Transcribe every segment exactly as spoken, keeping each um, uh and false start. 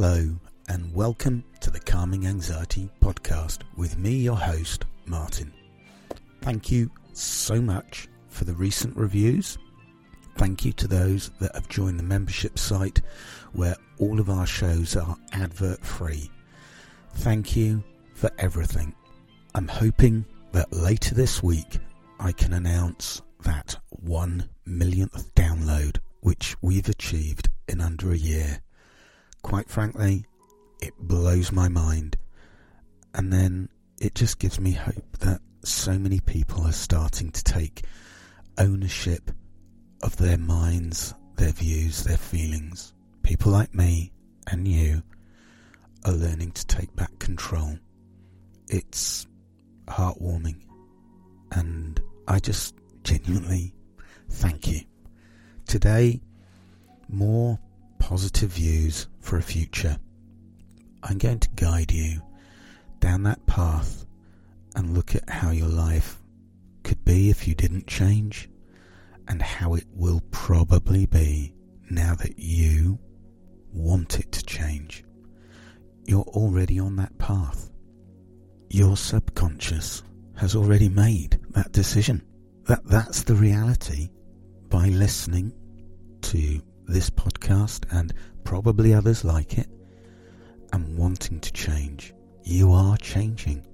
Hello and welcome to the Calming Anxiety Podcast with me, your host, Martin. Thank you so much for the recent reviews. Thank you to those that have joined the membership site where all of our shows are advert free. Thank you for everything. I'm hoping that later this week I can announce that one millionth download which we've achieved in under a year. Quite frankly, it blows my mind, and then it just gives me hope that so many people are starting to take ownership of their minds, their views, their feelings. People like me and you are learning to take back control. It's heartwarming, and I just genuinely thank you. Today, more positive views for a future. I'm going to guide you down that path and look at how your life could be if you didn't change, and how it will probably be now that you want it to change. You're already on that path. Your subconscious has already made that decision. That that's the reality. By listening to this podcast and probably others like it and wanting to change, you are changing.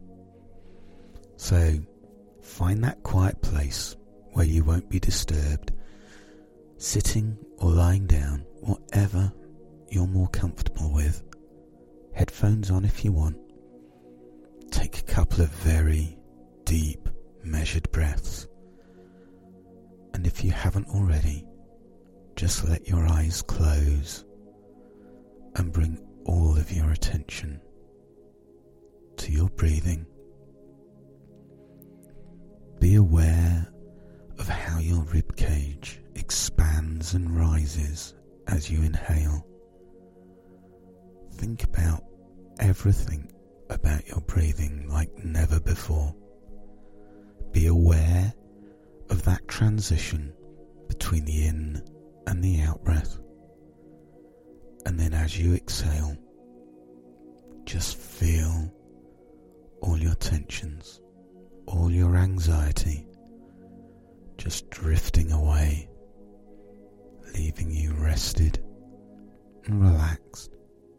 So find that quiet place where you won't be disturbed, sitting or lying down, whatever you're more comfortable with. Headphones on if you want. Take a couple of very deep, measured breaths. And if you haven't already, just let your eyes close and bring all of your attention to your breathing. Be aware of how your rib cage expands and rises as you inhale. Think about everything about your breathing like never before. Be aware of that transition between the in and the out breath. And then as you exhale, just feel all your tensions, all your anxiety just drifting away, leaving you rested and relaxed.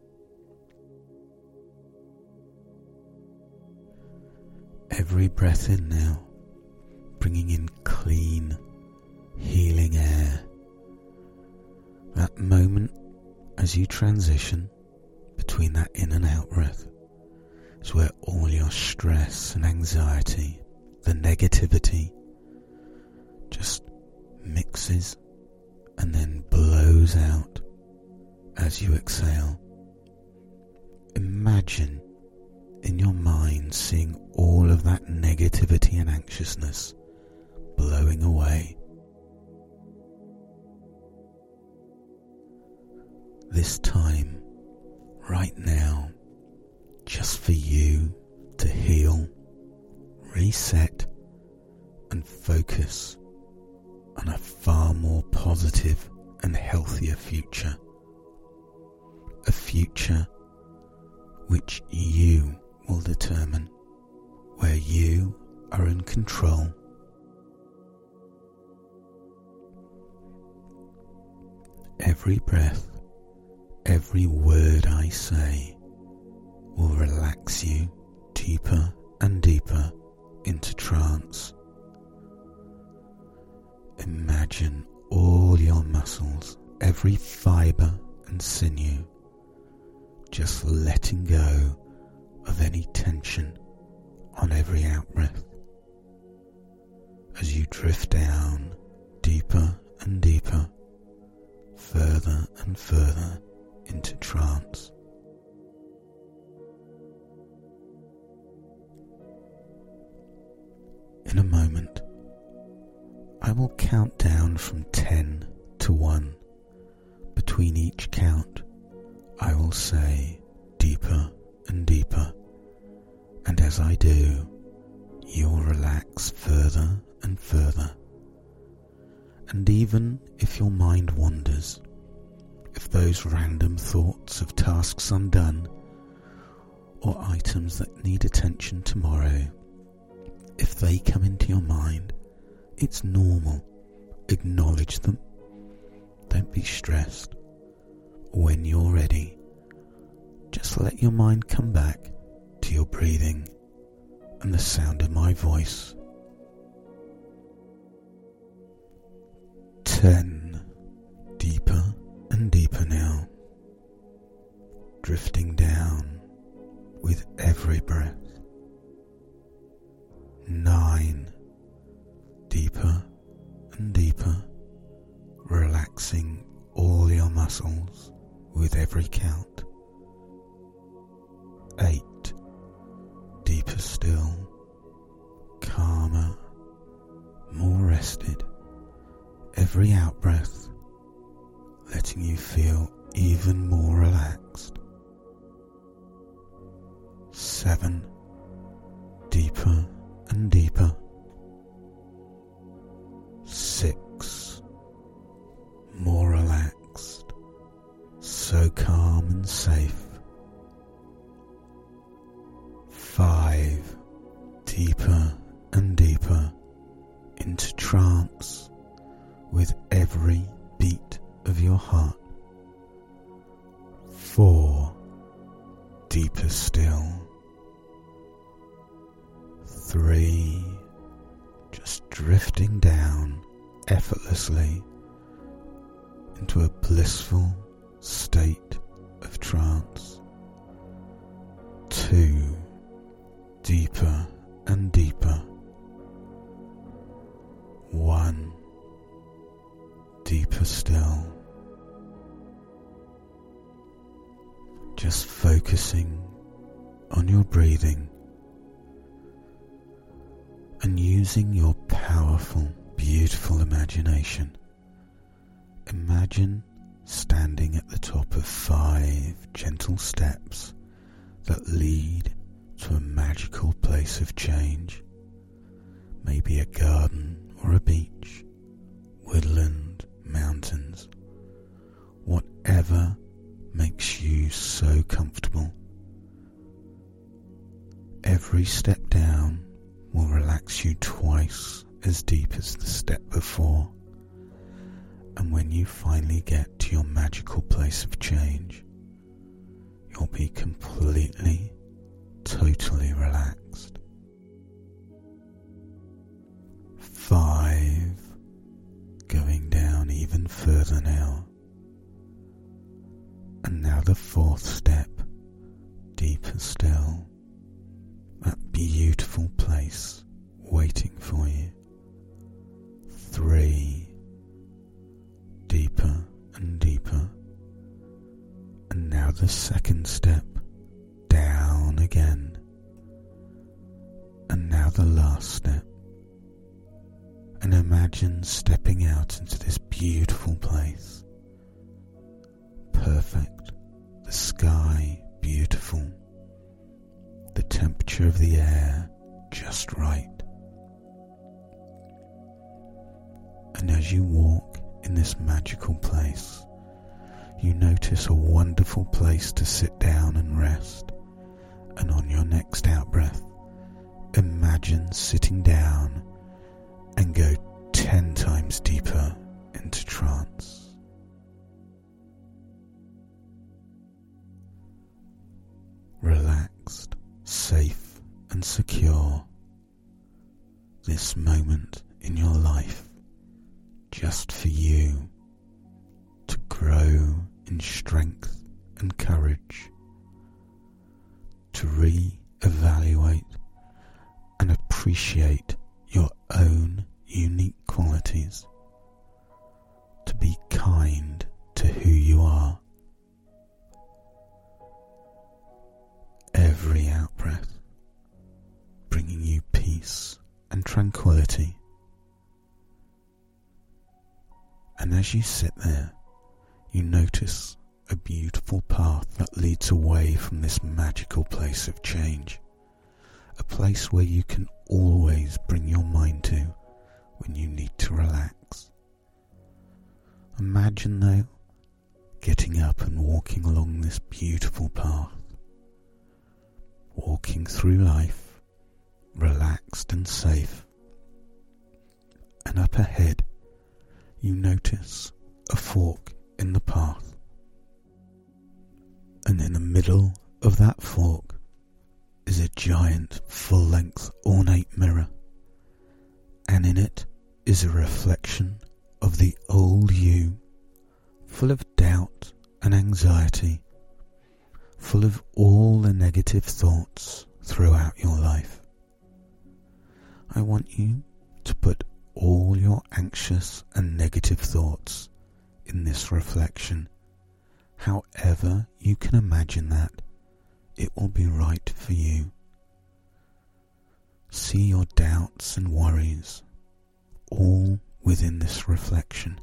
Every breath in now, bringing in clean, healing air. That moment as you transition between that in and out breath is where all your stress and anxiety, the negativity, just mixes and then blows out as you exhale. Imagine in your mind seeing all of that negativity and anxiousness blowing away. This time, right now, just for you to heal, reset, and focus on a far more positive and healthier future. A future which you will determine, where you are in control. Every breath, every word I say will relax you deeper and deeper into trance. Imagine all your muscles, every fibre and sinew, just letting go of any tension on every out-breath. As you drift down deeper and deeper, further and further into trance. In a moment, I will count down from ten to one. Between each count, I will say deeper and deeper, and as I do, you'll relax further and further. And even if your mind wanders, if those random thoughts of tasks undone or items that need attention tomorrow, if they come into your mind, it's normal. Acknowledge them. Don't be stressed. When you're ready, just let your mind come back to your breathing and the sound of my voice. Ten. Deeper and deeper now. Drifting down with every breath. Nine. Deeper and deeper, relaxing all your muscles with every count. Eight. Deeper still, calmer, more rested. Every out-breath letting you feel even more relaxed. Seven. Deeper and deeper. Six. More relaxed, so calm and safe. Five. Deeper and deeper into trance with every beat of your heart. Four. Deeper still. Three. Just drifting down effortlessly into a blissful state of trance. Two. Deeper and deeper. One. Deeper still. Just focusing on your breathing and using your powerful, beautiful imagination. Imagine standing at the top of five gentle steps that lead to a magical place of change. Maybe a garden or a beach, woodland, mountains, whatever makes you so comfortable. Every step down will relax you twice as deep as the step before, and when you finally get to your magical place of change, you'll be completely, totally relaxed. Five. Going down even further now. And now the fourth step, deeper still. That beautiful place waiting for you. Three. Deeper and deeper. And now the second step, down again. And now the last step. And imagine stepping out into this beautiful place. Perfect. The sky beautiful. The temperature of the air just right. And as you walk in this magical place, you notice a wonderful place to sit down and rest. And on your next out-breath, imagine sitting down and go ten times deeper into trance. Relaxed, safe and secure. This moment in your life, just for you, to grow in strength and courage, to re-evaluate and appreciate your own unique qualities, to be kind to who you are. Every out-breath bringing you peace and tranquility. And as you sit there, you notice a beautiful path that leads away from this magical place of change, a place where you can always bring your mind to when you need to relax. Imagine though getting up and walking along this beautiful path, walking through life, relaxed and safe. And up ahead, you notice a fork in the path. And in the middle of that fork is a giant, full-length, ornate mirror. And in it is a reflection of the old you, full of doubt and anxiety, full of all the negative thoughts throughout your life. I want you to put all your anxious and negative thoughts in this reflection. However you can imagine that, it will be right for you. See your doubts and worries all within this reflection.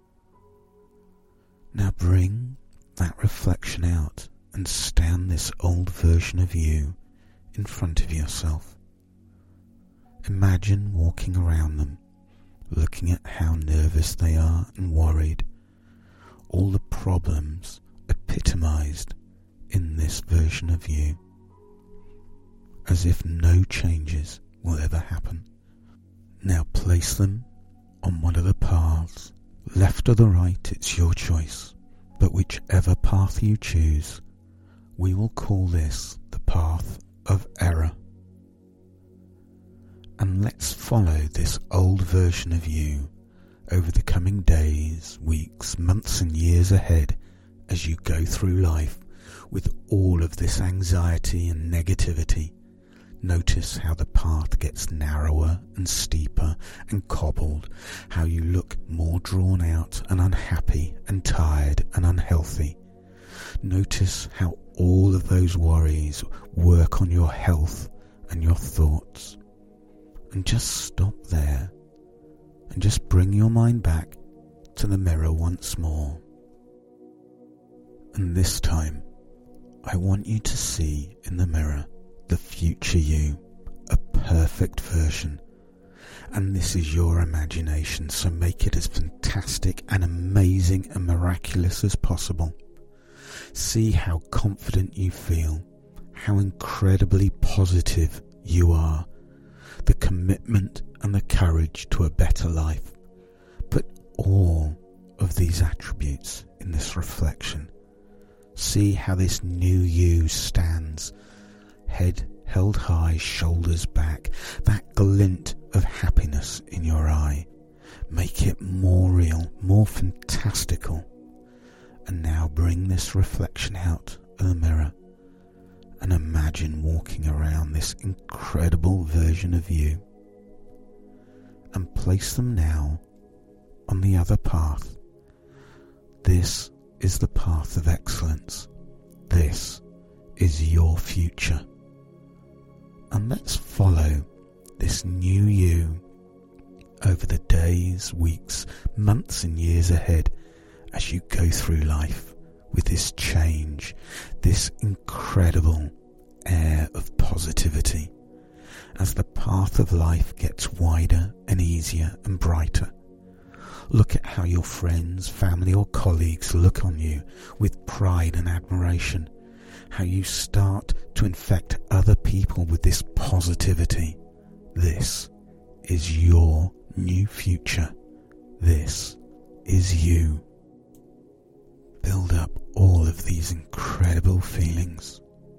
Now bring that reflection out and stand this old version of you in front of yourself. Imagine walking around them, looking at how nervous they are and worried, all the problems epitomized in this version of you, as if no changes will ever happen. Now place them on one of the paths, left or the right, it's your choice, but whichever path you choose, we will call this the path of error. And let's follow this old version of you over the coming days, weeks, months and years ahead as you go through life with all of this anxiety and negativity. Notice how the path gets narrower and steeper and cobbled, how you look more drawn out and unhappy and tired and unhealthy. Notice how all of those worries work on your health and your thoughts. And just stop there and just bring your mind back to the mirror once more. And this time, I want you to see in the mirror the future you, a perfect version. And this is your imagination, so make it as fantastic and amazing and miraculous as possible. See how confident you feel, how incredibly positive you are, the commitment and the courage to a better life. Put all of these attributes in this reflection. See how this new you stands, head held high, shoulders back, that glint of happiness in your eye. Make it more real, more fantastical. And now bring this reflection out of the mirror and imagine walking around this incredible version of you. And place them now on the other path. This is the path of excellence. This is your future. And let's follow this new you over the days, weeks, months and years ahead as you go through life with this change, this incredible air of positivity, as the path of life gets wider and easier and brighter. Look at how your friends, family or colleagues look on you with pride and admiration, how you start to infect other people with this positivity. This is your new future. This is you. Build up all of these incredible feelings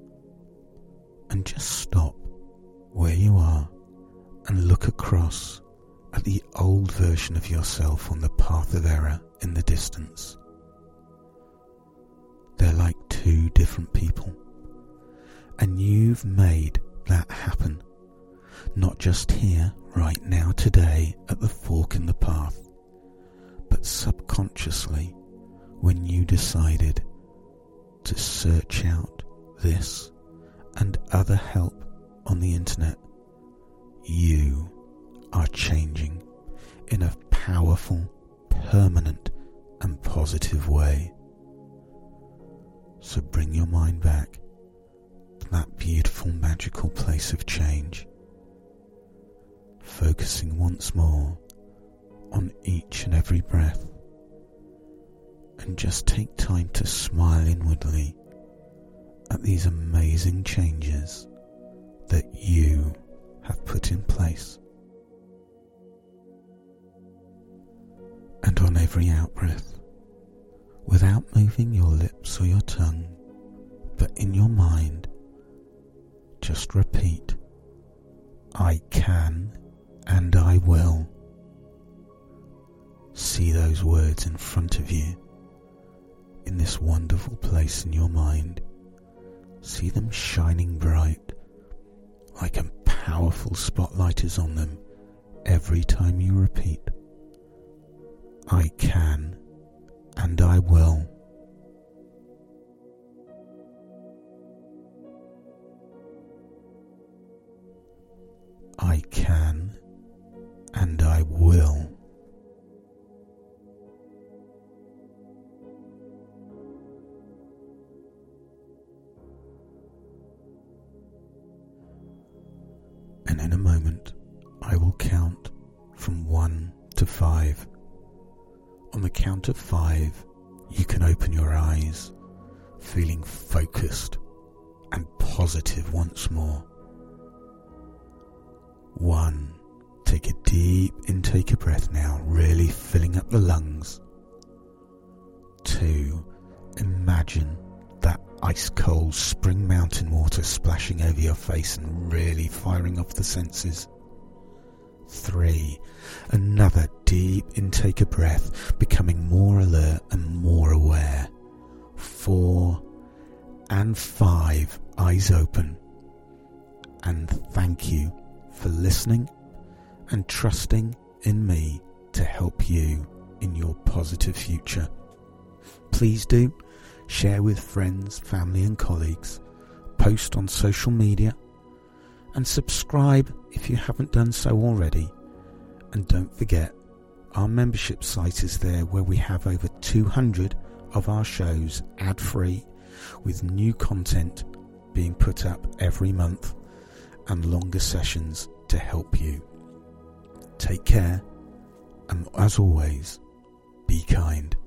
and just stop where you are and look across at the old version of yourself on the path of error in the distance. They're like two different people, and you've made that happen, not just here, right now, today, at the fork in the path, but subconsciously when you decided to search out this and other help on the internet. You are changing in a powerful, permanent and positive way. So bring your mind back to that beautiful, magical place of change, focusing once more on each and every breath and just take time to smile inwardly at these amazing changes that you have put in place. And on every out-breath, without moving your lips or your tongue, but in your mind, just repeat, I can and I will. See those words in front of you in this wonderful place in your mind. See them shining bright like a powerful spotlight is on them every time you repeat, I can and I will. I can and I will. And in a moment, I will count from one to five. On the count of five, you can open your eyes, feeling focused and positive once more. One, take a deep intake of breath now, really filling up the lungs. Two, imagine that ice cold spring mountain water splashing over your face and really firing off the senses. Three, another deep intake of breath, becoming more alert and more aware. Four, and five, eyes open. And thank you for listening and trusting in me to help you in your positive future. Please do share with friends, family and colleagues, post on social media, and subscribe if you haven't done so already. And don't forget, our membership site is there where we have over two hundred of our shows ad-free, with new content being put up every month and longer sessions to help you. Take care, and as always, be kind.